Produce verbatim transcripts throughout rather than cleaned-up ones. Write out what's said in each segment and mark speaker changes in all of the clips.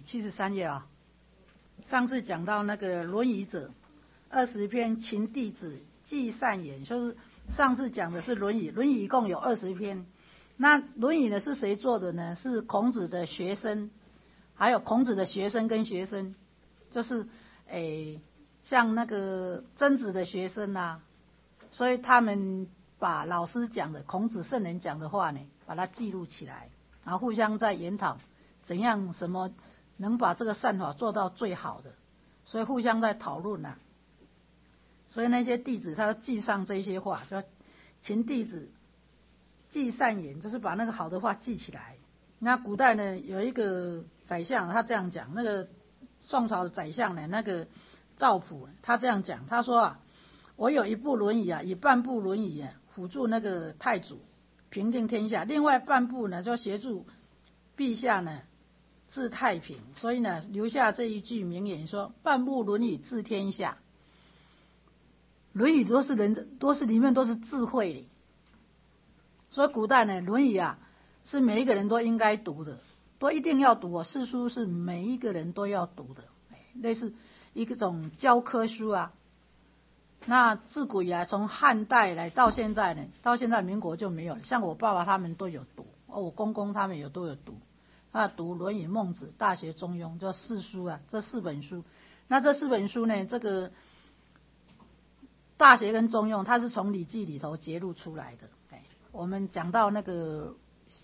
Speaker 1: 七十三页啊。上次讲到那个《论语》者，二十篇，秦弟子记善言，就是上次讲的是《论语》，《论语》一共有二十篇。那《论语》呢是谁做的呢？是孔子的学生，还有孔子的学生跟学生，就是诶像那个曾子的学生啊，所以他们把老师讲的孔子圣人讲的话呢，把它记录起来，然后互相在研讨怎样什么能把这个善法做到最好的，所以互相在讨论啊。所以那些弟子他要记上这些话，就秦弟子记善言，就是把那个好的话记起来。那古代呢有一个宰相，他这样讲，那个宋朝的宰相呢，那个赵普，他这样讲，他说啊，我有一部《论语》啊，以半部《论语》啊辅助那个太祖平定天下，另外半部呢就协助陛下呢治太平，所以呢留下这一句名言说：半部《论语》治天下。《论语》都是人，都是里面都是智慧，所以古代呢，《论语》啊是每一个人都应该读的，都一定要读哦。四书是每一个人都要读的，类似一种教科书啊。那自古以来，从汉代来到现在呢，到现在民国就没有了。像我爸爸他们都有读，哦，我公公他们也都有读，他读《论语》《孟子》《大学》《中庸》这四书啊，这四本书。那这四本书呢，这个《大学》跟《中庸》，它是从《礼记》里头节录出来的。哎，我们讲到那个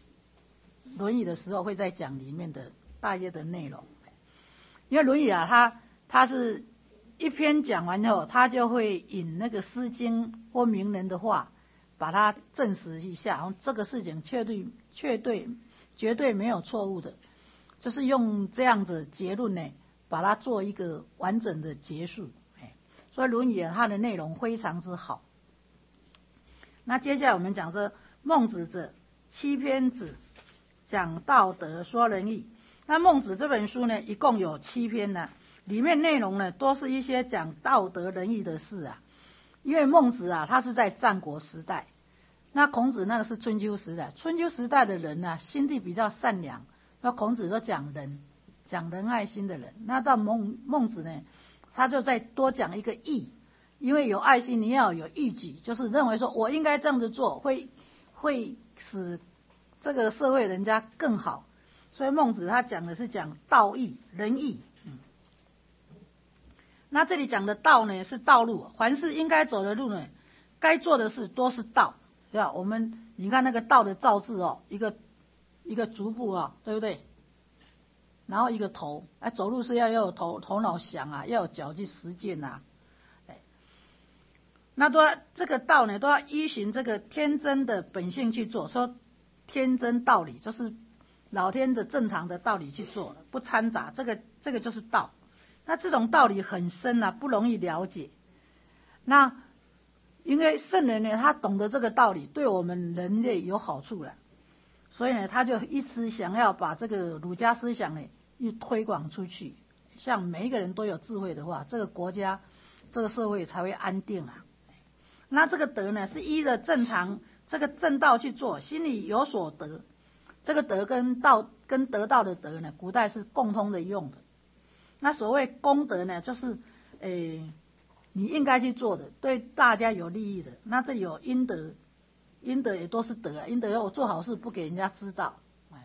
Speaker 1: 《论语》的时候，会再讲里面的大约的内容。因为《论语》啊，它它是一篇讲完后，他就会引那个《诗经》或名人的话，把它证实一下，然后这个事情确对、确对、绝对没有错误的，就是用这样子结论呢，把它做一个完整的结束。所以《论语》啊，它的内容非常之好。那接下来我们讲说孟子者，七篇子，讲道德，说仁义。那孟子这本书呢，一共有七篇呢，里面内容呢都是一些讲道德仁义的事啊。因为孟子啊，他是在战国时代，那孔子那个是春秋时代。春秋时代的人呢、啊，心地比较善良，那孔子就讲仁，讲仁爱心的人。那到孟孟子呢，他就再多讲一个义，因为有爱心，你要有义举，就是认为说我应该这样子做，会会使这个社会人家更好。所以孟子他讲的是讲道义、仁义。嗯，那这里讲的道呢，是道路，凡是应该走的路呢，该做的事都是道，对吧？我们你看那个道的造字哦，一个一个足部啊、哦，对不对？然后一个头，哎，走路是要要有头头脑想啊，要有脚去实践呐、啊，哎，那都要这个道呢，都要依循这个天真的本性去做。说天真道理，就是老天的正常的道理去做，不掺杂，这个这个就是道。那这种道理很深啊，不容易了解。那因为圣人呢，他懂得这个道理，对我们人类有好处了，所以呢，他就一直想要把这个儒家思想呢，一推广出去。像每一个人都有智慧的话，这个国家、这个社会才会安定啊。那这个德呢，是依着正常这个正道去做，心里有所得。这个德跟道跟得到的德呢，古代是共通的用的。那所谓功德呢，就是诶你应该去做的，对大家有利益的。那这有阴德，阴德也都是德啊。阴德我做好事不给人家知道。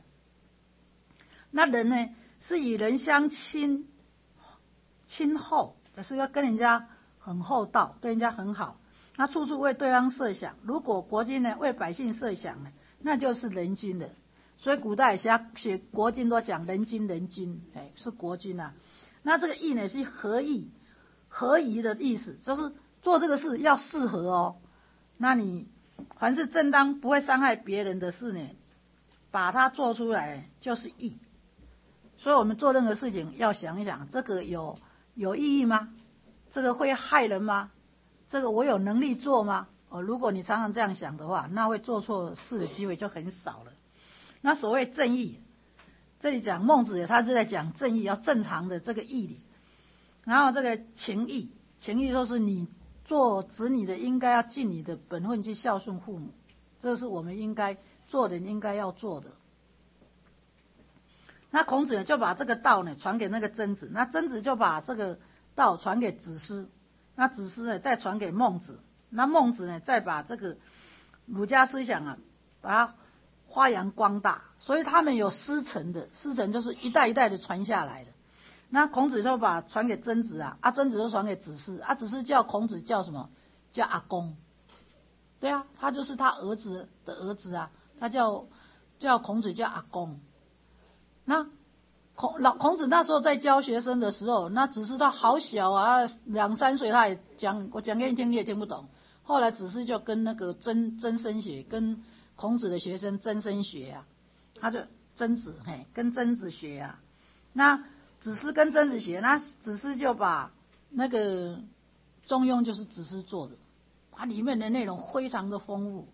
Speaker 1: 那人呢，是与人相亲亲厚，就是要跟人家很厚道，对人家很好。那处处为对方设想，如果国君呢为百姓设想呢，那就是人君的。所以古代写写国君都讲人君人君，哎，是国君啊。那这个义呢是合义，合宜的意思，就是做这个事要适合哦。那你凡是正当不会伤害别人的事呢，把它做出来就是义。所以我们做任何事情要想一想，这个有有意义吗？这个会害人吗？这个我有能力做吗？哦，如果你常常这样想的话，那会做错事的机会就很少了。那所谓正义，这里讲孟子他是在讲正义，要正常的这个义理。然后这个情义，情义就是你做子女的应该要尽你的本分去孝顺父母，这是我们应该做人应该要做的。 那孔子呢就把这个道呢传给那个曾子，那曾子就把这个道传给子思，那子思呢再传给孟子，那孟子呢再把这个儒家思想啊把它发扬光大，所以他们有师承的，师承就是一代一代的传下来的。那孔子就把传给曾子啊，啊曾子就传给子思，啊子思叫孔子叫什么？叫阿公。对啊，他就是他儿子的儿子啊，他叫叫孔子叫阿公。那孔老孔子那时候在教学生的时候，那子思他好小啊，两三岁他也讲，我讲给你听你也听不懂。后来子思就跟那个曾曾参学，跟孔子的学生曾参学啊，他就曾子嘿跟曾子学啊。那子思跟曾子学，那子思就把那个中庸就是子思做的，它里面的内容非常的丰富。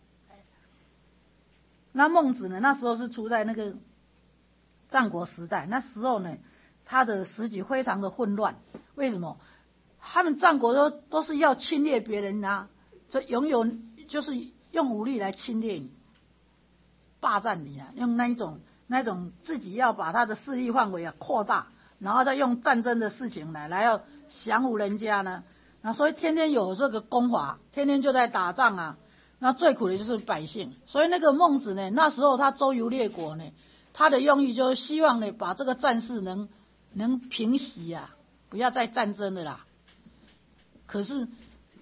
Speaker 1: 那孟子呢，那时候是处在那个战国时代，那时候呢，他的时局非常的混乱。为什么？他们战国都都是要侵略别人啊，就拥有就是用武力来侵略你，霸占你啊，用那一种那种自己要把他的势力范围啊扩大，然后再用战争的事情来来要降服人家呢。那所以天天有这个攻伐，天天就在打仗啊。那最苦的就是百姓，所以那个孟子呢，那时候他周游列国呢，他的用意就是希望呢，把这个战事能能平息啊，不要再战争了啦。可是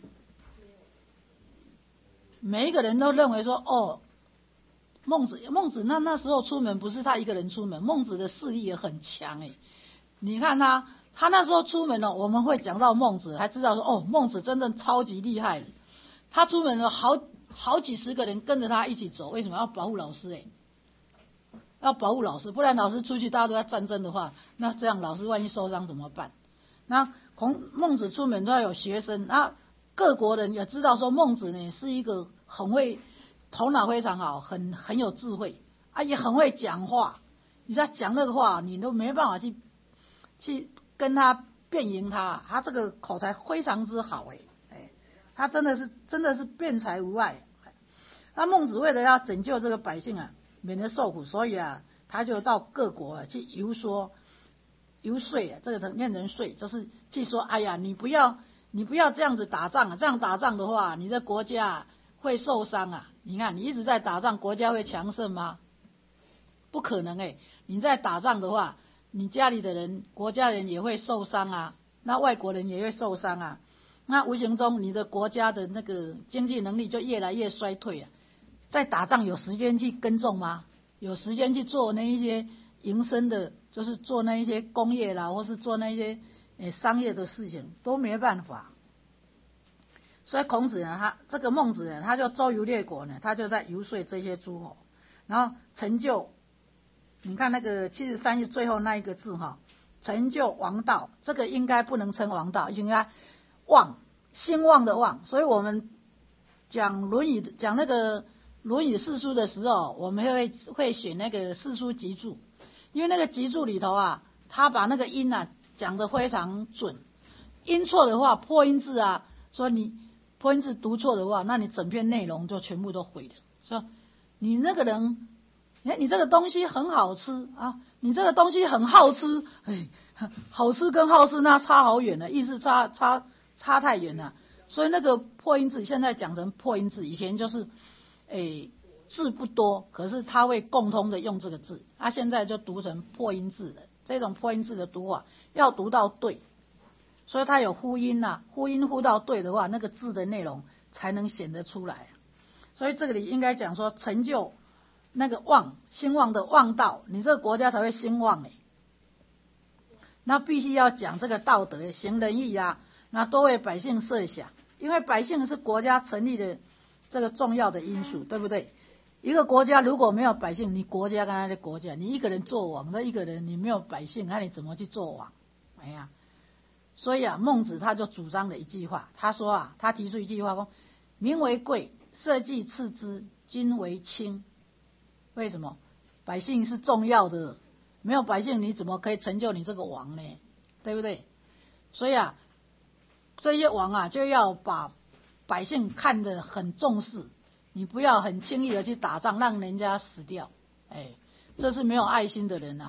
Speaker 1: 每一个人都认为说，哦，孟子孟子那那时候出门不是他一个人出门，孟子的势力也很强诶。你看他他那时候出门了，我们会讲到孟子，还知道说，哦，孟子真正超级厉害的。他出门了，好好几十个人跟着他一起走，为什么要保护老师？哎，要保护老师，不然老师出去大家都在战争的话，那这样老师万一受伤怎么办？那孔孟子出门都要有学生，那各国人也知道说孟子呢是一个很会，头脑非常好，很很有智慧啊，也很会讲话。你在讲那个话，你都没办法去去跟他辩赢他，他这个口才非常之好哎。他真的是真的是辩才无碍。那孟子为了要拯救这个百姓啊，免得受苦，所以啊，他就到各国啊去游说，游说啊，这个念人说，就是去说，哎呀，你不要你不要这样子打仗啊，这样打仗的话，你的国家啊会受伤啊。你看，你一直在打仗，国家会强盛吗？不可能哎！你在打仗的话，你家里的人、国家人也会受伤啊，那外国人也会受伤啊。那无形中你的国家的那个经济能力就越来越衰退啊！在打仗有时间去耕种吗？有时间去做那一些营生的，就是做那一些工业啦，或是做那一些诶商业的事情，都没办法。所以孔子呢，他这个孟子呢，他就周游列国呢，他就在游说这些诸侯，然后成就。你看那个七十三页最后那一个字哈，成就王道，这个应该不能称王道，应该旺，兴旺的旺。所以我们讲《论语》讲那个《论语》四书的时候，我们会会选那个四书集注，因为那个集注里头啊，他把那个音啊讲得非常准，音错的话，破音字啊，说你破音字读错的话，那你整篇内容就全部都毁了。说你那个人，哎，你这个东西很好吃啊，你这个东西很好吃，哎，好吃跟好吃那差好远了，意思差差。差太远了，所以那个破音字现在讲成破音字，以前就是，诶字不多，可是他会共通的用这个字，他、啊、现在就读成破音字了。这种破音字的读法要读到对，所以它有呼音呐、啊，呼音呼到对的话，那个字的内容才能显得出来。所以这个里应该讲说成就那个旺兴旺的旺道，你这个国家才会兴旺诶。那必须要讲这个道德，行仁义啊。那多为百姓设想，因为百姓是国家成立的这个重要的因素，对不对？一个国家如果没有百姓，你国家跟他的国家，你一个人做王，那一个人你没有百姓，那你怎么去做王？哎呀，所以啊，孟子他就主张了一句话，他说啊，他提出一句话说：民为贵，社稷次之，君为轻。为什么？百姓是重要的，没有百姓你怎么可以成就你这个王呢？对不对？所以啊。这些王啊，就要把百姓看得很重视，你不要很轻易的去打仗，让人家死掉。哎，这是没有爱心的人啊！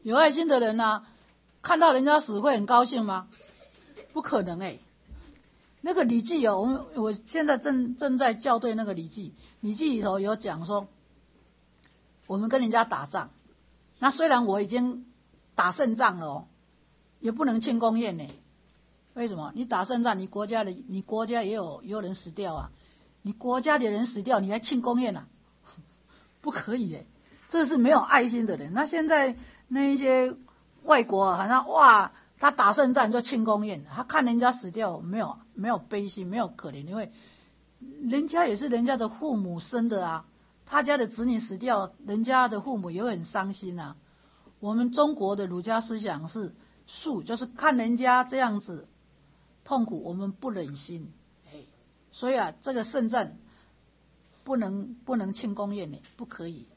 Speaker 1: 有爱心的人啊，看到人家死会很高兴吗？不可能哎、欸。那个礼记哦，我们我现在正正在校对那个礼记，礼记里头有讲说，我们跟人家打仗，那虽然我已经打胜仗了哦，也不能庆功宴呢。为什么？你打胜仗，你国家的你国家也有也有人死掉啊，你国家的人死掉，你还庆功宴啊？不可以哎，这是没有爱心的人。那现在那一些外国好像哇，他打胜仗就庆功宴，他看人家死掉没有没有悲心，没有可怜，因为人家也是人家的父母生的啊，他家的子女死掉，人家的父母也会很伤心啊。我们中国的儒家思想是恕，就是看人家这样子痛苦，我们不忍心，哎，所以啊，这个圣战不能不能庆功宴呢，不可以。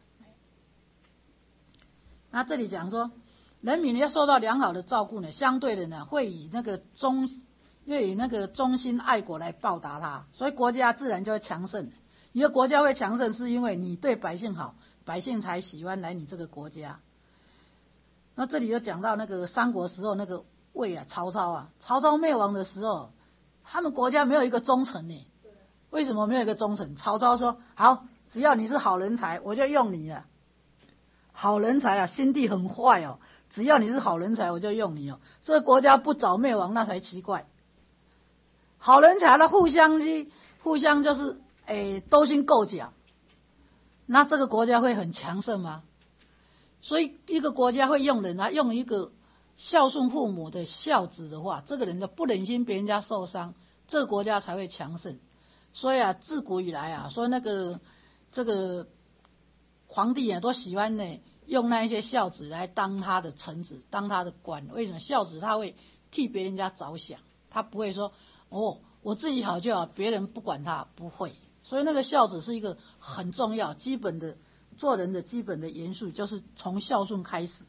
Speaker 1: 那这里讲说，人民要受到良好的照顾呢，相对的呢，会以那个忠，会以那个忠心爱国来报答他，所以国家自然就会强盛。一个国家会强盛，是因为你对百姓好，百姓才喜欢来你这个国家。那这里又讲到那个三国时候那个魏啊，曹操啊，曹操灭亡的时候，他们国家没有一个忠臣呢。为什么没有一个忠臣？曹操说：“好，只要你是好人才，我就用你了。好人才啊，心地很坏哦。只要你是好人才，我就用你哦。这个国家不早灭亡，那才奇怪。好人才呢，互相去，互相就是诶勾心斗角，那这个国家会很强盛吗？所以一个国家会用人啊，用一个孝顺父母的孝子的话，这个人就不忍心别人家受伤，这个国家才会强盛。所以啊，自古以来啊，说那个这个皇帝啊，都喜欢呢用那一些孝子来当他的臣子，当他的官。为什么？孝子他会替别人家着想，他不会说哦我自己好就好，别人不管他，不会。所以那个孝子是一个很重要、基本的做人的基本的元素，就是从孝顺开始。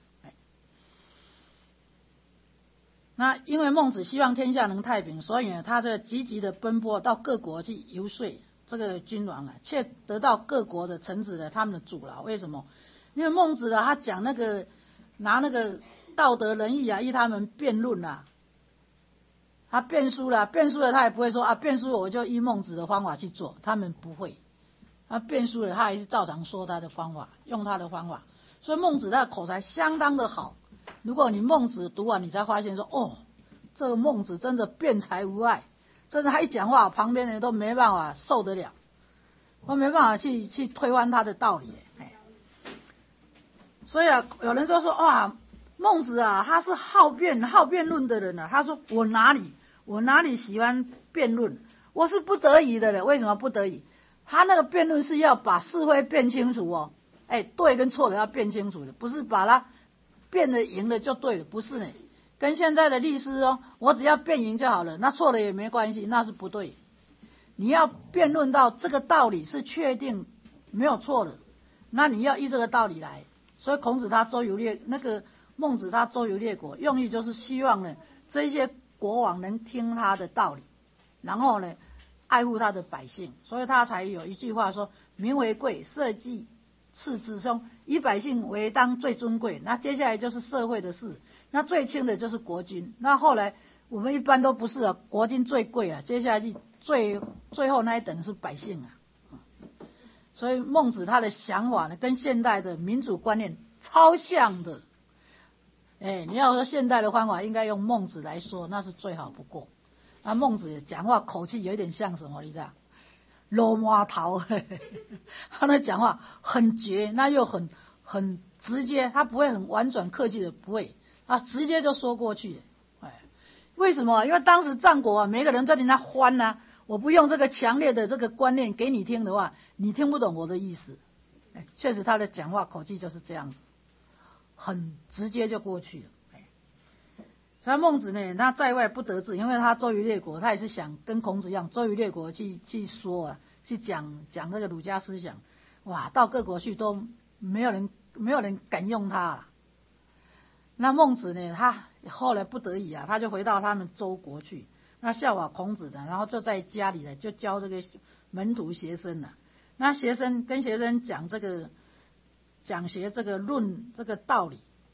Speaker 1: 那因为孟子希望天下能太平，所以呢，他这积极的奔波到各国去游说这个君王啊，却得到各国的臣子的他们的阻挠。为什么？因为孟子啊，他讲那个拿那个道德仁义啊，依他们辩论啊，他辩输了，辩输了他也不会说啊，辩输了我就依孟子的方法去做，他们不会。他辩输了，他还是照常说他的方法，用他的方法。所以孟子他的口才相当的好。如果你孟子读完，你才发现说，哦，这个孟子真的辩才无碍，真的他一讲话，旁边人都没办法受得了，都没办法去去推翻他的道理。哎，所以啊，有人就说，哇，孟子啊，他是好辩好辩论的人啊。他说我哪里我哪里喜欢辩论，我是不得已的了。为什么不得已？他那个辩论是要把是非辩清楚哦，哎，对跟错的要辩清楚的，不是把它辩的赢了就对了，不是呢。跟现在的律师哦，我只要辩赢就好了，那错了也没关系，那是不对。你要辩论到这个道理是确定没有错的，那你要依这个道理来。所以孔子他周游列，那个孟子他周游列国，用意就是希望呢，这些国王能听他的道理，然后呢爱护他的百姓，所以他才有一句话说：民为贵，社稷次之凶，以百姓为当最尊贵。那接下来就是社会的事，那最轻的就是国君。那后来我们一般都不是啊，国君最贵啊，接下来最最后那一等是百姓啊。所以孟子他的想法呢，跟现代的民主观念超像的。哎，你要说现代的方法，应该用孟子来说，那是最好不过。那孟子讲话口气有点像什么？你知道？罗马头，他那讲话很绝，那又很很直接，他不会很婉转客气的，不会，他直接就说过去。哎，为什么？因为当时战国啊，每个人在跟他欢啊，我不用这个强烈的这个观念给你听的话，你听不懂我的意思。哎，确实他的讲话口气就是这样子，很直接就过去了。所以孟子呢，他在外不得志，因为他周游列国，他也是想跟孔子一样，周游列国去去说啊，去讲讲这个儒家思想。哇，到各国去都没有人没有人敢用他啊。那孟子呢，他后来不得已啊，他就回到他们周国去，那效法孔子的，然后就在家里呢，就教这个门徒学生啊。那学生跟学生讲这个讲学这个论这个道理。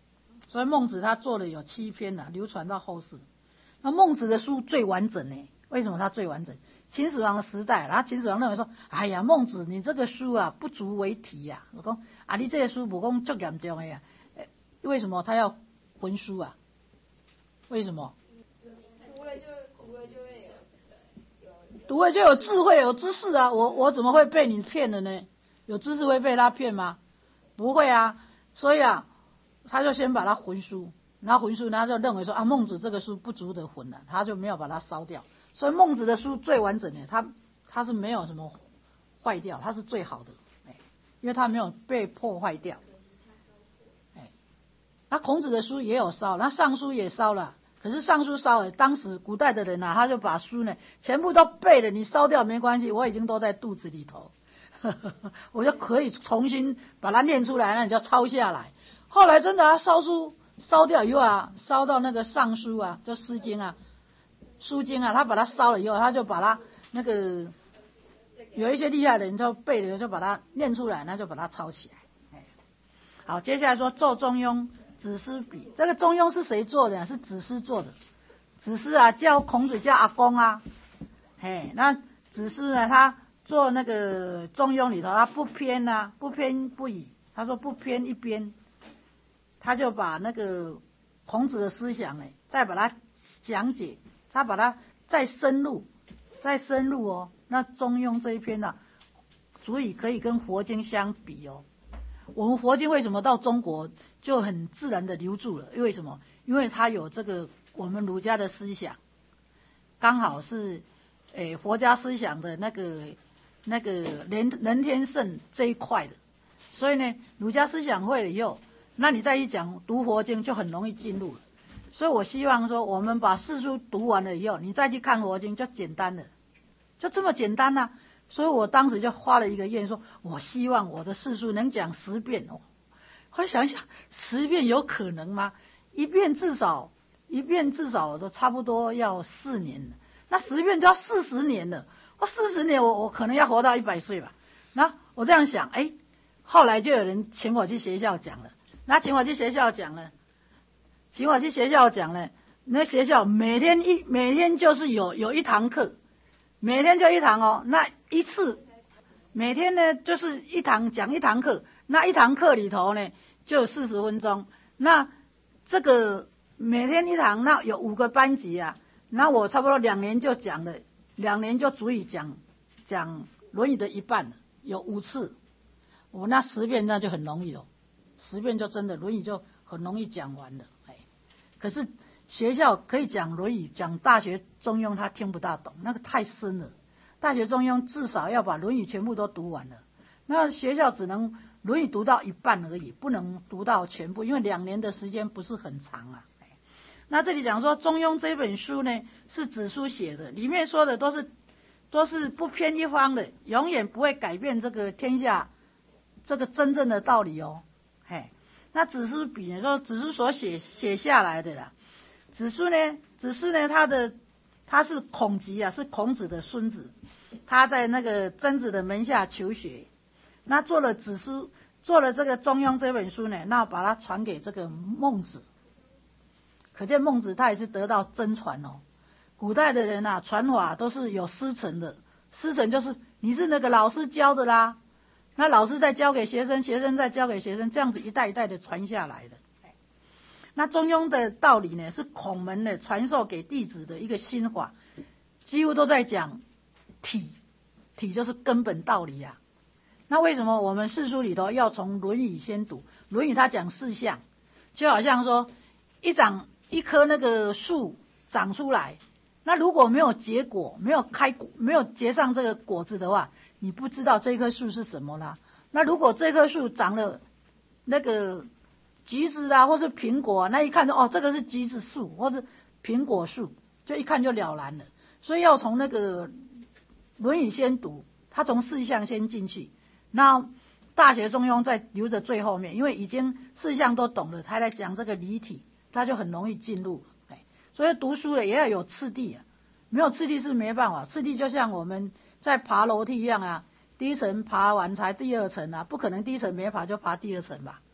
Speaker 1: 所以孟子他做了有七篇啊，流传到后世。那孟子的书最完整呢？为什么他最完整？秦始皇的时代，然后秦始皇认为说，哎呀，孟子你这个书啊不足为题呀、啊。我说啊，你这个书不讲足严重的呀、啊？为什么他要焚书啊？为什么？
Speaker 2: 读了就读了就会有
Speaker 1: 读了就有智慧有知识啊！我我怎么会被你骗了呢？有知识会被他骗吗？不会啊！所以啊，他就先把它焚书，然后焚书，他就认为说啊，孟子这个书不足得焚了，他就没有把它烧掉。所以孟子的书最完整的，他他是没有什么坏掉，他是最好的，哎，因为他没有被破坏掉。哎，那孔子的书也有烧，那尚书也烧了，可是尚书烧了，当时古代的人啊，他就把书呢全部都背了，你烧掉没关系，我已经都在肚子里头，我就可以重新把它念出来，那你就抄下来。后来真的啊，烧书烧掉以后啊，烧到那个尚书啊，就《诗经》啊。书经啊，他把它烧了以后，他就把它那个有一些厉害的人就背了，就把它念出来，那就把它抄起来。好，接下来说做中庸，子思比。这个中庸是谁做的？是子思做的。子思啊，叫孔子叫阿公啊。嘿，那子思呢，他做那个中庸里头，他不偏啊，不偏不倚。他说不偏一边，他就把那个孔子的思想呢，再把它讲解。他把它再深入，再深入哦。那中庸这一篇呢、啊，足以可以跟佛经相比哦。我们佛经为什么到中国就很自然的流注了？因为什么？因为它有这个我们儒家的思想，刚好是诶佛家思想的那个那个人人天圣这一块的。所以呢，儒家思想会了以后，那你再一讲读佛经就很容易进入了。所以我希望说，我们把四书读完了以后，你再去看佛经就简单了，就这么简单啊。所以我当时就花了一个愿，说我希望我的四书能讲十遍哦。后来想一想，十遍有可能吗？一遍至少一遍至少都差不多要四年了，那十遍就要四十年了。我四十年我我可能要活到一百岁吧。那我这样想，哎，后来就有人请我去学校讲了，那请我去学校讲了。请我去学校讲呢，那学校每天一每天就是有有一堂课，每天就一堂哦。那一次每天呢就是一堂讲一堂课，那一堂课里头呢就有四十分钟。那这个每天一堂，那有五个班级啊，那我差不多两年就讲了，两年就足以讲讲《论语》的一半了，有五次。我那十遍那就很容易了，十遍就真的《论语》就很容易讲完了。可是学校可以讲《论语》，讲《大学》《中庸》，他听不大懂，那个太深了。《大学》《中庸》至少要把《论语》全部都读完了，那学校只能《论语》读到一半而已，不能读到全部，因为两年的时间不是很长啊。那这里讲说《中庸》这本书呢，是子书写的，里面说的都是都是不偏一方的，永远不会改变这个天下这个真正的道理哦。嘿。那子思比呢？说子书所写写下来的啦。子书呢，子思呢，他的他是孔集啊，是孔子的孙子，他在那个曾子的门下求学，那做了子书，做了这个《中庸》这本书呢，那把它传给这个孟子。可见孟子他也是得到真传哦。古代的人啊，传法都是有师承的，师承就是你是那个老师教的啦。那老师再教给学生，学生再教给学生，这样子一代一代的传下来的。那中庸的道理呢，是孔门呢传授给弟子的一个心法，几乎都在讲体，体就是根本道理啊。那为什么我们四书里头要从《论语》先读？《论语》它讲四象，就好像说一长一棵那个树长出来，那如果没有结果，没有开果，没有结上这个果子的话，你不知道这棵树是什么啦。那如果这棵树长了那个橘子啊，或是苹果啊，那一看就哦，这个是橘子树或是苹果树，就一看就了然了。所以要从那个《论语》先读，他从四象先进去，那《大学》《中庸》再留着最后面，因为已经四象都懂了，他来讲这个离体，他就很容易进入。哎，所以读书也要有次第啊，没有次第是没办法。次第就像我们在爬楼梯一样啊，第一层爬完才第二层啊，不可能第一层没爬就爬第二层吧？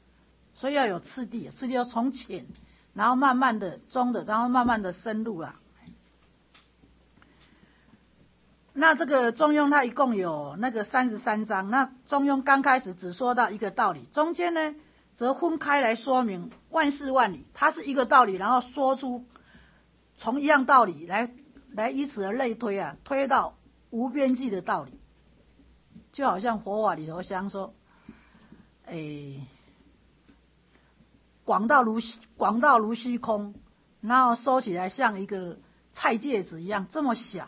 Speaker 1: 所以要有次第，次第要从浅，然后慢慢的中的，然后慢慢的深入啦。那这个中庸它一共有那个三十三章，那中庸刚开始只说到一个道理，中间呢则分开来说明万事万理，它是一个道理，然后说出从一样道理来来以此而类推啊，推到无边际的道理，就好像佛法里头像说，诶，广到如广到如虚空，然后收起来像一个菜芥子一样这么小。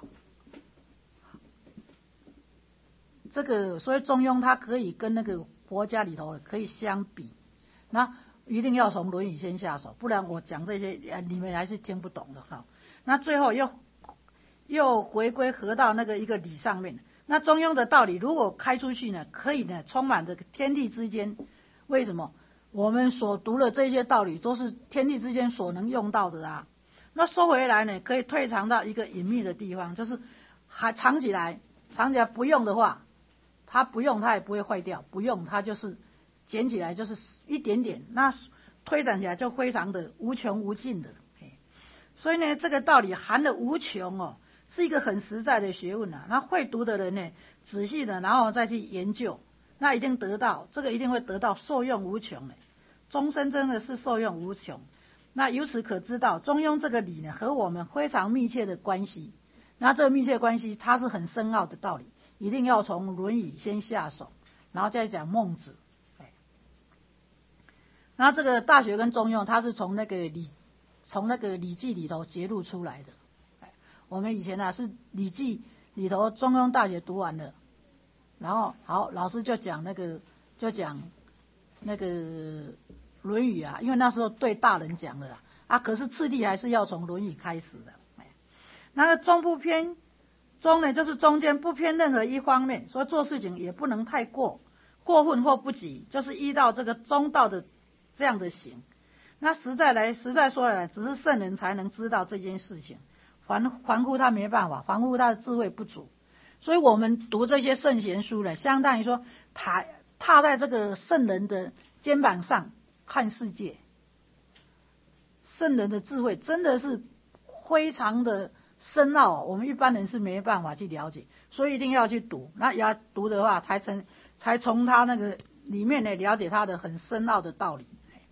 Speaker 1: 这个所以中庸它可以跟那个佛家里头可以相比，那一定要从《论语》先下手，不然我讲这些你们还是听不懂的哈。那最后又又回归合到那个一个理上面。那中庸的道理如果开出去呢，可以呢充满着天地之间。为什么？我们所读的这些道理都是天地之间所能用到的啊。那收回来呢，可以退藏到一个隐秘的地方，就是还藏起来，藏起来不用的话。它不用它也不会坏掉，不用它就是捡起来就是一点点，那推展起来就非常的无穷无尽的。所以呢，这个道理含了无穷哦，是一个很实在的学问啊。那会读的人呢，仔细的然后再去研究，那一定得到这个一定会得到受用无穷的，终身真的是受用无穷。那由此可知道，中庸这个理呢和我们非常密切的关系。那这个密切关系它是很深奥的道理。一定要从《论语》先下手，然后再讲孟子。那这个《大学》跟《中庸》，它是从那个礼，从那个《礼记》里头揭露出来的。我们以前啊是《礼记》里头《中庸》《大学》读完了，然后好，老师就讲那个，就讲那个《论语》啊，因为那时候对大人讲的啊，可是次第还是要从《论语》开始的。那个中不偏。中呢，就是中间不偏任何一方面，所以做事情也不能太过过分或不及，就是依照这个中道的这样的行。那实在来实在说来，只是圣人才能知道这件事情，凡凡夫他没办法，凡夫他的智慧不足。所以我们读这些圣贤书呢，相当于说踏踏在这个圣人的肩膀上看世界。圣人的智慧真的是非常的深奥，我们一般人是没办法去了解，所以一定要去读。那要读的话，才从才从他那个里面呢了解他的很深奥的道理。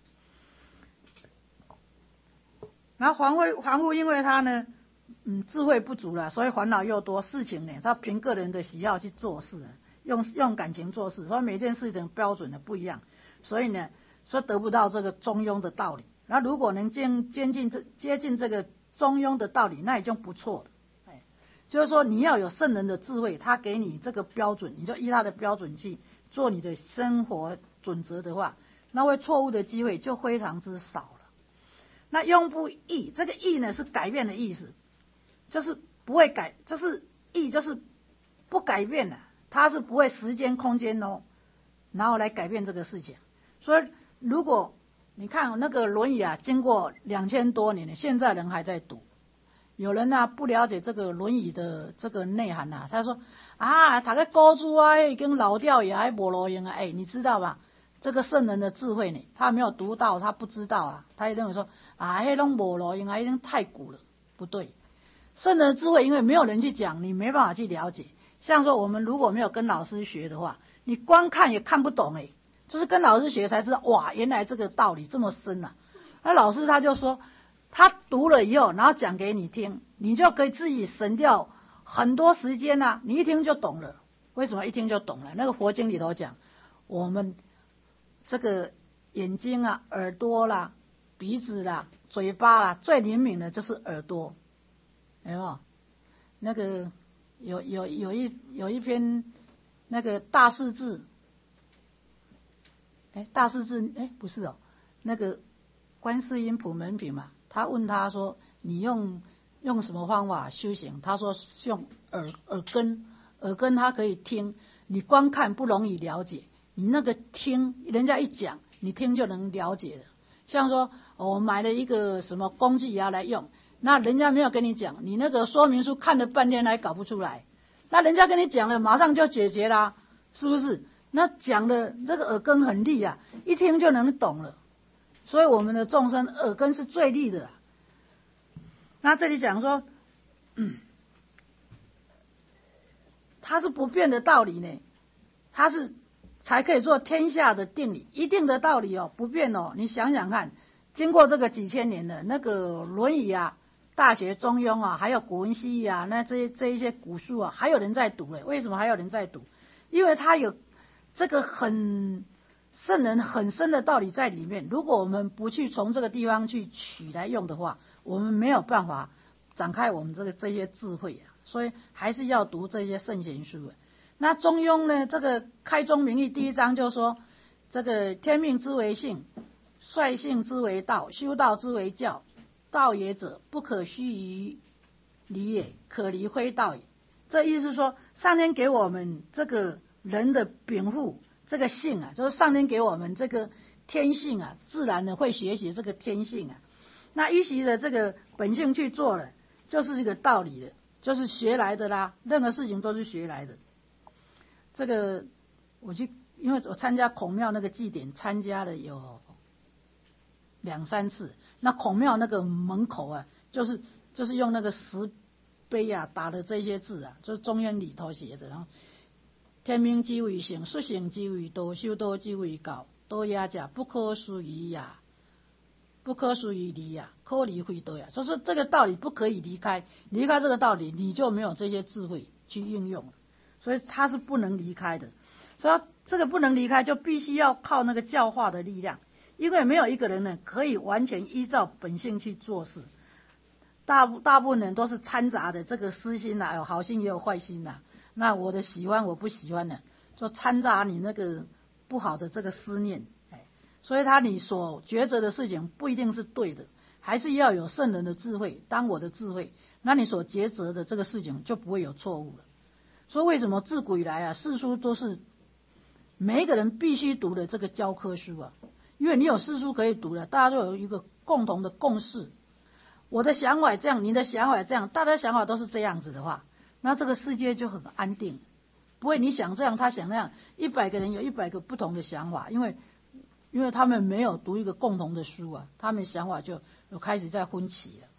Speaker 1: 然后凡夫凡夫因为他呢，嗯，智慧不足了，所以烦恼又多，事情呢，他凭个人的喜好去做事，用用感情做事，所以每件事情标准的不一样，所以呢，说得不到这个中庸的道理。那如果能接接近这接近这个中庸的道理，那已经不错了。哎，就是说你要有圣人的智慧，他给你这个标准，你就依他的标准去做你的生活准则的话，那会错误的机会就非常之少了。那庸不易，这个易呢是改变的意思，就是不会改，就是易就是不改变的，它是不会时间空间哦，然后来改变这个事情。所以如果你看那个《论语》啊，经过两千多年了，现在人还在读。有人啊不了解这个《论语》的这个内涵啊，他说啊，读个古书啊，已经老掉也还无路用啊。哎，你知道吧？这个圣人的智慧呢，他没有读到，他不知道啊，他也认为说啊，迄拢无路用啊，已经太古了，不对。圣人的智慧，因为没有人去讲，你没办法去了解。像说我们如果没有跟老师学的话，你光看也看不懂哎。就是跟老师学才知道，哇，原来这个道理这么深啊！那老师他就说，他读了以后，然后讲给你听，你就可以自己省掉很多时间啊，你一听就懂了。为什么一听就懂了？那个佛经里头讲，我们这个眼睛啊、耳朵啦、鼻子啦、嘴巴啦，最灵敏的就是耳朵，有没有？那个有有有一有一篇那个大势至。哎，大势至，哎，不是哦，那个观世音普门品嘛，他问他说，你用用什么方法修行？他说用耳耳根，耳根他可以听，你光看不容易了解，你那个听，人家一讲，你听就能了解了。像说，哦，我买了一个什么工具要来用，那人家没有跟你讲，你那个说明书看了半天还搞不出来，那人家跟你讲了，马上就解决啦，是不是？那讲的这个耳根很利啊，一听就能懂了， 所以我们的众生耳根是最利的。那这里讲说，嗯，它是不变的道理呢，它是才可以做天下的定理，一定的道理哦，不变哦。你想想看，经过这个几千年的那个《论语》啊、《大学》《中庸》啊，还有古文西义啊，那这这一些古书啊，还有人在读嘞。为什么还有人在读？因为它有这个很圣人很深的道理在里面。如果我们不去从这个地方去取来用的话，我们没有办法展开我们这个这些智慧啊。所以还是要读这些圣贤书啊。那中庸呢，这个开宗明义第一章就说，这个天命之为性，率性之为道，修道之为教。道也者，不可虚于离也，可离非道也。这意思是说，上天给我们这个人的禀赋，这个性啊，就是上天给我们这个天性啊，自然的会学习这个天性啊。那依习的这个本性去做了，就是这个道理的，就是学来的啦。任何事情都是学来的。这个我去，因为我参加孔庙那个祭典，参加了有两三次。那孔庙那个门口啊，就是就是用那个石碑啊打的这些字啊，就是中原里头写的。然后天命之为性，率性之为道，修道之为教。道也者，不可疏于呀，不可疏于离呀，可离非道呀。就是这个道理不可以离开，离开这个道理，你就没有这些智慧去应用了。所以它是不能离开的。所以这个不能离开，就必须要靠那个教化的力量。因为没有一个人呢可以完全依照本性去做事，大大部分人都是掺杂的这个私心呐、啊，有好心也有坏心呐、啊。那我的喜欢我不喜欢呢，就掺杂你那个不好的这个思念，哎，所以他你所抉择的事情不一定是对的，还是要有圣人的智慧当我的智慧，那你所抉择的这个事情就不会有错误了。所以为什么自古以来啊，四书都是每一个人必须读的这个教科书啊？因为你有四书可以读了，大家都有一个共同的共识。我的想法这样，你的想法这样，大家想法都是这样子的话，那这个世界就很安定，不会你想这样，他想那样，一百个人有一百个不同的想法，因为因为他们没有读一个共同的书啊，他们想法就有开始在分歧了。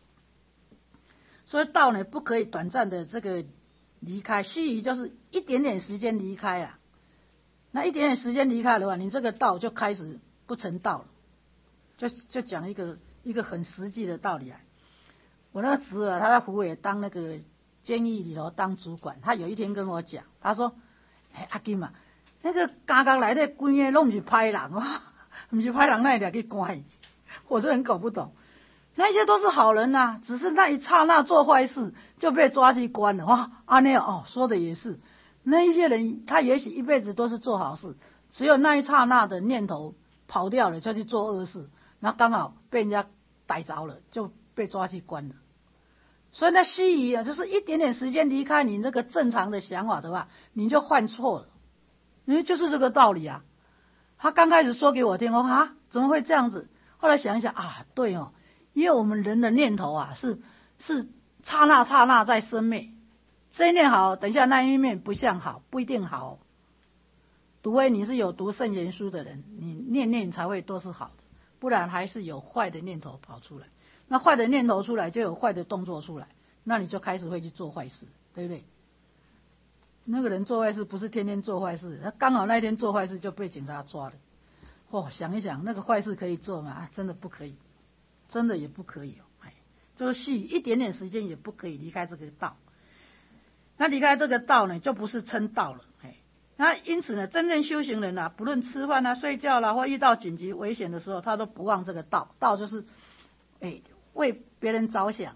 Speaker 1: 所以道呢，不可以短暂的这个离开，须臾就是一点点时间离开啊。那一点点时间离开的话，你这个道就开始不成道了。就就讲一个一个很实际的道理啊。我那个侄儿他在湖北当那个监狱里头当主管，他有一天跟我讲，他说：“哎，阿金啊，那个刚刚来的关的拢是歹人啊，不是歹人那来去关。”我是很搞不懂，那些都是好人呐、啊，只是那一刹那做坏事就被抓去关了。哇，阿内哦，说的也是。那一些人，他也许一辈子都是做好事，只有那一刹那的念头跑掉了，就去做恶事，然后刚好被人家逮着了，就被抓去关了。所以那须臾啊，就是一点点时间离开你那个正常的想法的话，你就犯错了。因为就是这个道理啊。他刚开始说给我听，我说啊，怎么会这样子？后来想一想啊，对哦，因为我们人的念头啊，是是刹那刹那在生灭。这一念好，等一下那一面不像好，不一定好。除非你是有读圣贤书的人，你念念才会都是好的，不然还是有坏的念头跑出来。那坏的念头出来，就有坏的动作出来，那你就开始会去做坏事，对不对？那个人做坏事不是天天做坏事，他刚好那一天做坏事就被警察抓了。哦，想一想，那个坏事可以做吗？啊，真的不可以，真的也不可以哦。哎，就是续一点点时间也不可以离开这个道。那离开这个道呢，就不是称道了。哎，那因此呢，真正修行人啊，不论吃饭啊、睡觉啦、啊，或遇到紧急危险的时候，他都不忘这个道。道就是，哎，为别人着想，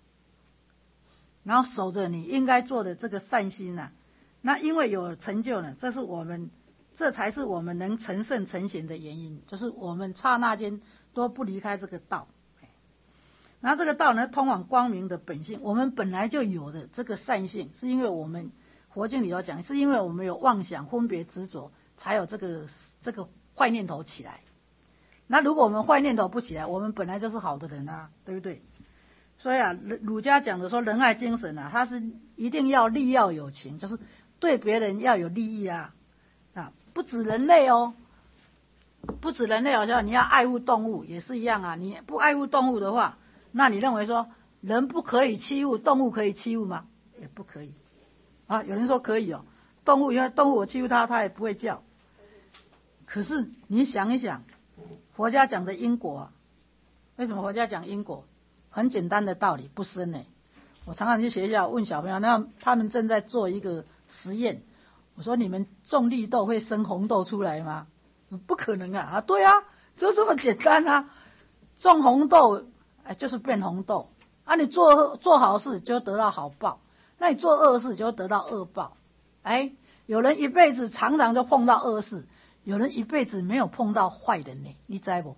Speaker 1: 然后守着你应该做的这个善心呐、啊。那因为有成就呢，这是我们，这才是我们能成圣成贤的原因，就是我们刹那间都不离开这个道。那这个道呢，通往光明的本性，我们本来就有的这个善性，是因为我们佛经里头讲，是因为我们有妄想、分别、执着，才有这个这个坏念头起来。那如果我们坏念头不起来，我们本来就是好的人啊，对不对？所以啊，儒家讲的说仁爱精神啊，它是一定要利要有情，就是对别人要有利益啊，啊，不止人类哦， 不止人类好像你要爱护动物也是一样啊。你不爱护动物的话，那你认为说人不可以欺负动物，可以欺负吗？也不可以啊。有人说可以哦，动物因为动物我欺负它，它也不会叫。可是你想一想，佛家讲的因果啊，为什么佛家讲因果？很简单的道理，不深呢。我常常去学校问小朋友，那他们正在做一个实验，我说你们种绿豆会生红豆出来吗？不可能啊！啊，对啊，就这么简单啊！种红豆，哎，就是变红豆啊！你做做好事就得到好报，那你做恶事就得到恶报。哎，有人一辈子常常就碰到恶事，有人一辈子没有碰到坏人呢，你知不？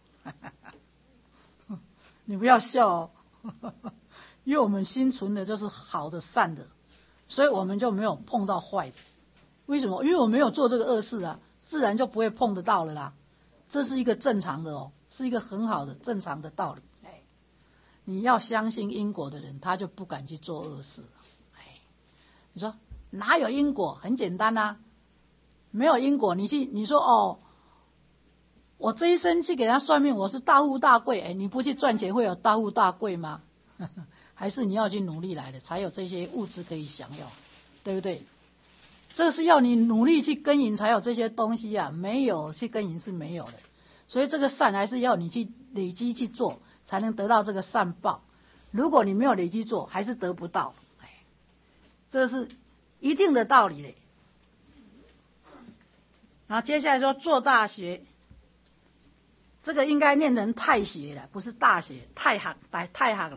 Speaker 1: 你不要笑哦，因为我们心存的就是好的善的，所以我们就没有碰到坏的。为什么？因为我没有做这个恶事啊，自然就不会碰得到了啦。这是一个正常的哦，是一个很好的正常的道理。哎，你要相信因果的人，他就不敢去做恶事。哎，你说哪有因果？很简单啊，没有因果，你去你说哦，我这一生去给他算命，我是大富大贵，哎，你不去赚钱会有大富大贵吗？还是你要去努力来的，才有这些物质可以享用，对不对？这是要你努力去耕耘才有这些东西啊，没有去耕耘是没有的。所以这个善还是要你去累积去做，才能得到这个善报。如果你没有累积做，还是得不到。哎，这是一定的道理的。然后接下来说做大学，这个应该念成太学了，不是大学，太学来太学了。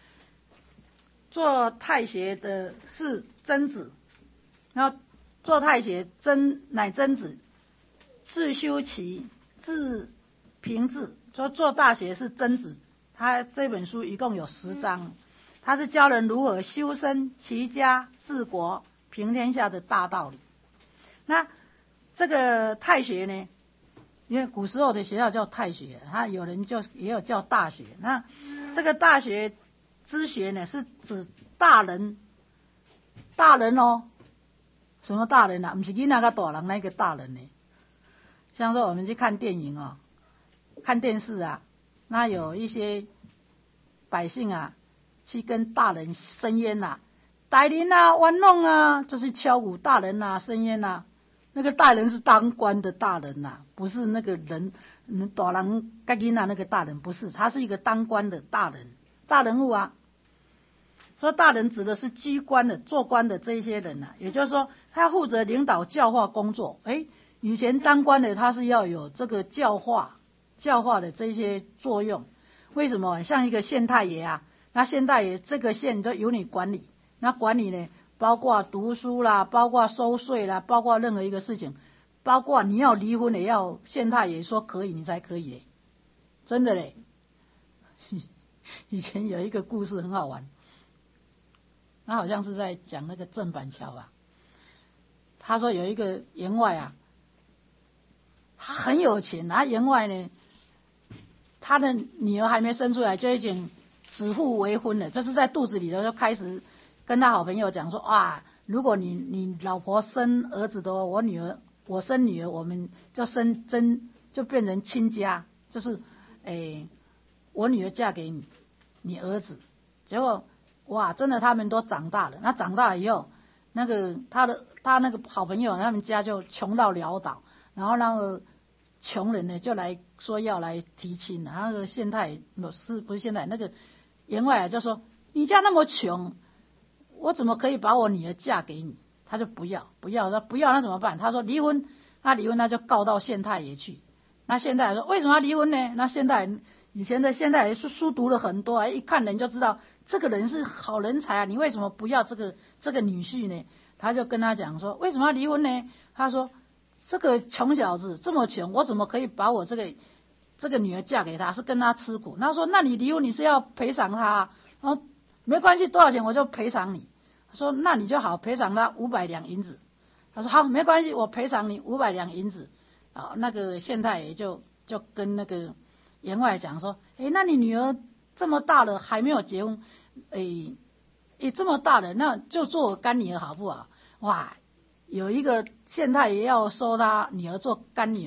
Speaker 1: 做太学的是曾子，然后做太学曾乃曾子，自修齐，自平治。说做大学是曾子，他这本书一共有十章，他是教人如何修身齐家治国平天下的大道理。那这个太学呢，因为古时候的学校叫太学，他有人就也有叫大学。那这个大学之学呢，是指大人，大人哦，什么大人啊？不是囡仔跟大人那个大人呢。像说我们去看电影哦，看电视啊，那有一些百姓啊，去跟大人申冤呐，大人啊，玩弄啊，就是敲鼓大人啊，申冤啊。那个大人是当官的大人呐、啊，不是那个人，嗯，大人跟囡仔那个大人不是，他是一个当官的大人，大人物啊。说大人指的是居官的、做官的这些人啊，也就是说，他负责领导教化工作。哎，以前当官的他是要有这个教化、教化的这些作用。为什么？像一个县太爷啊，那县太爷这个县就由你管理，那管理呢，包括读书啦，包括收税啦，包括任何一个事情，包括你要离婚也要县太爷说可以，你才可以嘞，真的嘞。以前有一个故事很好玩。那好像是在讲那个郑板桥啊，他说有一个员外啊，他很有钱啊，员外呢，他的女儿还没生出来就已经指腹为婚了，就是在肚子里头就开始跟他好朋友讲说啊，如果你你老婆生儿子的话，我女儿我生女儿，我们就生真就变成亲家，就是诶，我女儿嫁给你你儿子，结果。哇，真的，他们都长大了。那长大以后，那个他的他那个好朋友，他们家就穷到潦倒，然后那个穷人呢就来说要来提亲，然后那个县太不是不是县太那个员外啊就说：“你家那么穷，我怎么可以把我女儿嫁给你？”他就不要不要，他不要那怎么办？他说离婚，那离婚他就告到县太爷去。那县太爷说为什么要离婚呢？那县太爷以前的县太爷书书读了很多啊，一看人就知道。这个人是好人才啊！你为什么不要这个这个女婿呢？他就跟他讲说，为什么要离婚呢？他说，这个穷小子这么穷，我怎么可以把我这个这个女儿嫁给他？是跟他吃苦。他说，那你离婚你是要赔偿他、啊，然后没关系，多少钱我就赔偿你。他说，那你就好赔偿他五百两银子。他说好，没关系，我赔偿你五百两银子。啊，那个县太爷就就跟那个员外讲说，哎，那你女儿这么大了还没有结婚，诶诶这么大了，那就做我干女儿好不好？哇，有一个县太爷要收他女儿做干女儿，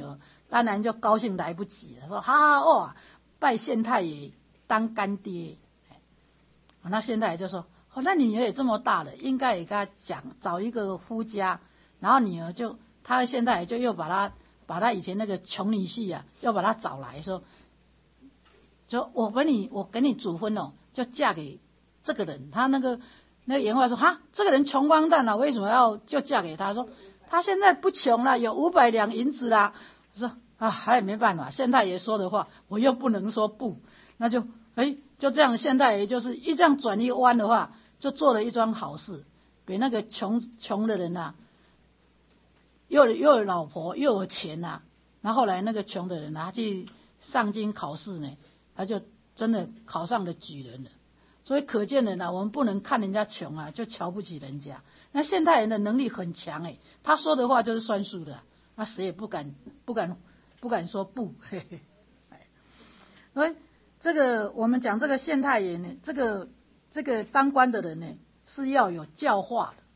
Speaker 1: 当然就高兴来不及了，说哈哈哇，拜县太爷当干爹。那县太爷就说，哦，那女儿也这么大了，应该也跟他讲找一个夫家，然后女儿就他的县太爷就又把他把他以前那个穷女婿啊，又把他找来说，就我给你我给你主婚哦，就嫁给这个人。他那个那个员外说，哈，这个人穷光蛋了，为什么要就嫁给他？说他现在不穷了，有五百两银子啦。说啊，还没办法，县太爷说的话，我又不能说不，那就哎，就这样，县太爷就是一这样转一弯的话，就做了一桩好事，给那个穷穷的人呐、啊，又又有老婆又有钱呐、啊，然后后来那个穷的人啊，他去上京考试呢，他就真的考上了举人了。所以可见的呢，我们不能看人家穷啊，就瞧不起人家。那县太爷的能力很强哎，他说的话就是算数的。那谁也不敢不敢不敢说不，嘿嘿。所以这个我们讲这个县太爷呢，这个这个当官的人呢是要有教化的。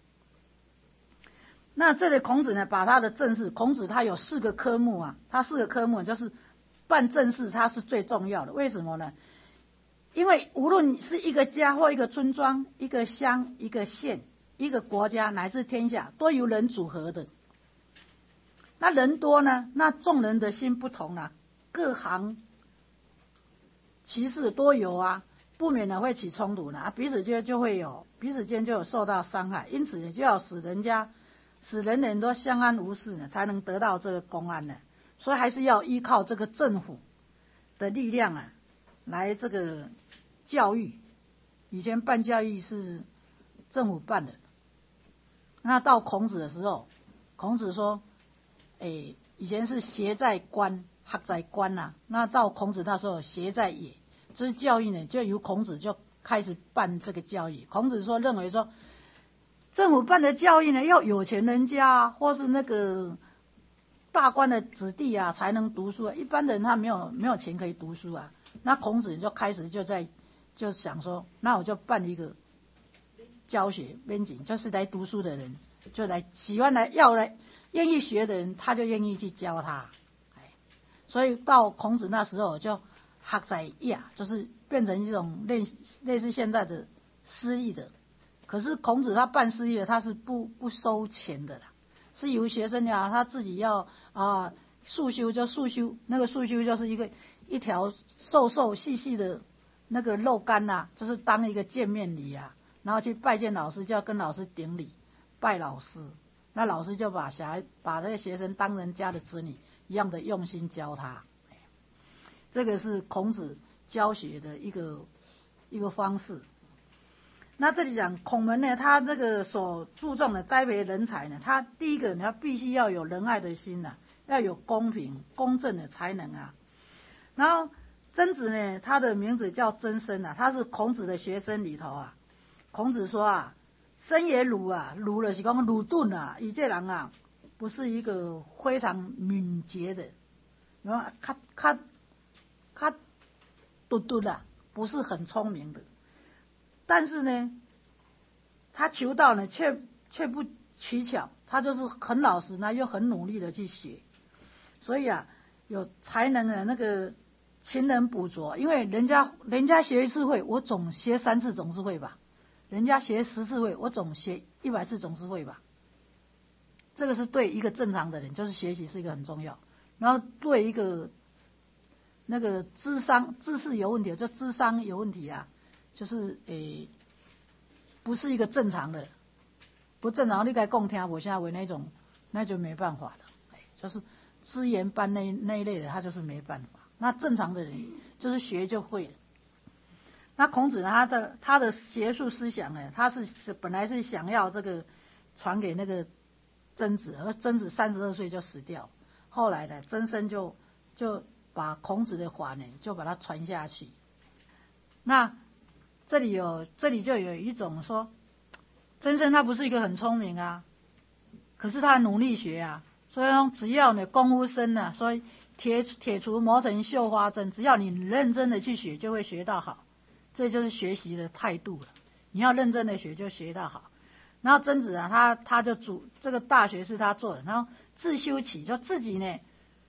Speaker 1: 那这里孔子呢，把他的政事，孔子他有四个科目啊，他四个科目就是办政事，他是最重要的。为什么呢？因为无论是一个家或一个村庄、一个乡、一个县、一个国家乃至天下，都由人组合的。那人多呢，那众人的心不同啊，各行其事多有啊，不免呢会起冲突呢，彼此间就会有彼此间就有受到伤害，因此就要使人家使人人都相安无事呢，才能得到这个公安呢。所以还是要依靠这个政府的力量啊，来这个教育。以前办教育是政府办的，那到孔子的时候，孔子说。诶，以前是学在官，学在官呐、啊。那到孔子那时候，学在野，就是教育呢，就由孔子就开始办这个教育。孔子说，认为说，政府办的教育呢，要有钱人家啊，或是那个大官的子弟啊，才能读书啊。一般人他没有没有钱可以读书啊。那孔子就开始就在就想说，那我就办一个教学编辑，就是来读书的人，就来喜欢来要来。愿意学的人，他就愿意去教他，所以到孔子那时候就学在业，就是变成一种类类似现在的私立的。可是孔子他办私立的，他是不不收钱的啦，是由学生呀他自己要啊束修就束修，那个束修就是一个一条瘦瘦细细的那个肉干呐、啊，就是当一个见面礼啊，然后去拜见老师，就要跟老师顶礼拜老师。那老师就把小孩把那个学生当人家的子女一样的用心教他，这个是孔子教学的一个一个方式。那这里讲孔门呢，他这个所注重的栽培人才呢，他第一个他必须要有仁爱的心呐、啊，要有公平公正的才能啊。然后曾子呢，他的名字叫曾参啊，他是孔子的学生里头啊。孔子说啊。生也鲁啊，鲁了是讲鲁钝啊，伊这人啊，不是一个非常敏捷的，然后他他他嘟嘟的，不是很聪明的，但是呢，他求道呢却却不取巧，他就是很老实呢，又很努力的去学，所以啊，有才能的那个勤能补拙，因为人家人家学一次会，我总学三次总是会吧。人家学十次会，我总学一百次总是会吧。这个是对一个正常的人，就是学习是一个很重要。然后对一个那个智商、知识有问题，就智商有问题啊，就是诶，不是一个正常的，不正常，你该讲听我现在为那种，那就没办法了。就是资源班那那一类的，他就是没办法。那正常的人就是学就会了。那孔子呢，他的他的学术思想呢，他是本来是想要这个传给那个曾子，而曾子三十二岁就死掉，后来呢，曾参就就把孔子的话呢，就把它传下去。那这里有这里就有一种说，曾参他不是一个很聪明啊，可是他努力学啊，所以说只要呢功夫深啊，所以铁铁杵磨成绣花针，只要你认真的去学，就会学到好。这就是学习的态度了。你要认真的学，就学到好。然后曾子啊，他他就主这个大学是他做的，然后自修齐，就自己呢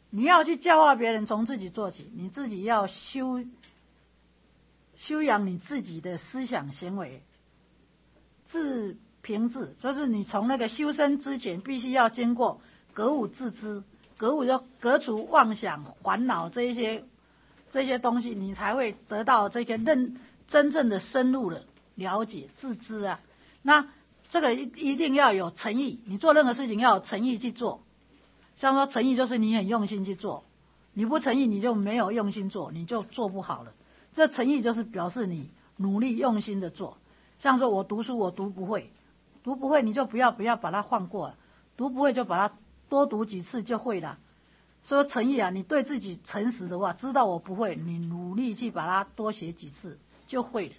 Speaker 1: 你要去教化别人，从自己做起，你自己要修修养你自己的思想行为，自平治，就是你从那个修身之前，必须要经过格物致知，格物就革除妄想、烦恼这一些这些东西，你才会得到这个认真正的深入的了解自知啊。那这个一一定要有诚意，你做任何事情要有诚意去做。像说诚意就是你很用心去做，你不诚意你就没有用心做，你就做不好了。这诚意就是表示你努力用心的做。像说我读书我读不会，读不会你就不要不要把它放过了，读不会就把它多读几次就会了。说诚意啊，你对自己诚实的话，知道我不会，你努力去把它多学几次就会了。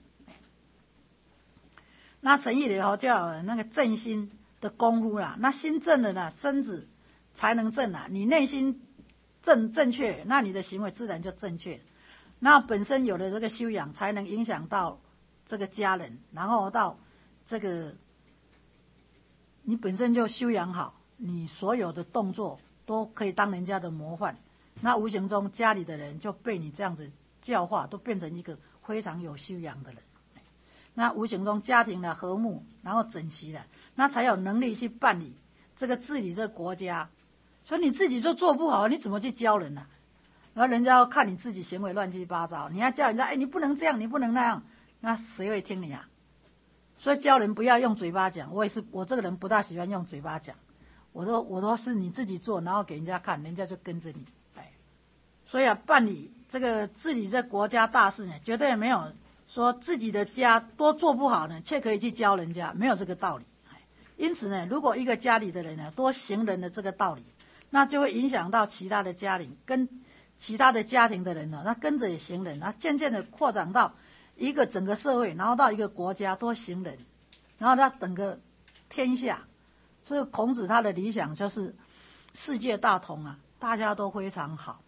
Speaker 1: 那诚意里头叫那个正心的功夫啦，那心正了呢，身子才能正啊。你内心正正确，那你的行为自然就正确。那本身有了这个修养，才能影响到这个家人，然后到这个你本身就修养好，你所有的动作都可以当人家的模范。那无形中家里的人就被你这样子教化，都变成一个非常有修养的人。那无形中家庭的和睦，然后整齐了，那才有能力去办理这个治理这个国家。所以你自己就做不好，你怎么去教人呢、啊？然后人家要看你自己行为乱七八糟，你要叫人家，哎，你不能这样，你不能那样，那谁会听你啊？所以教人不要用嘴巴讲，我也是，我这个人不大喜欢用嘴巴讲。我说，我说是你自己做，然后给人家看，人家就跟着你。哎，所以啊，办理这个治理这国家大事呢，绝对没有说自己的家多做不好呢，却可以去教人家，没有这个道理。因此呢，如果一个家里的人呢多行人的这个道理，那就会影响到其他的家庭，跟其他的家庭的人呢，那跟着也行人，然后渐渐的扩展到一个整个社会，然后到一个国家多行人，然后到整个天下。所以孔子他的理想就是世界大同啊，大家都非常好。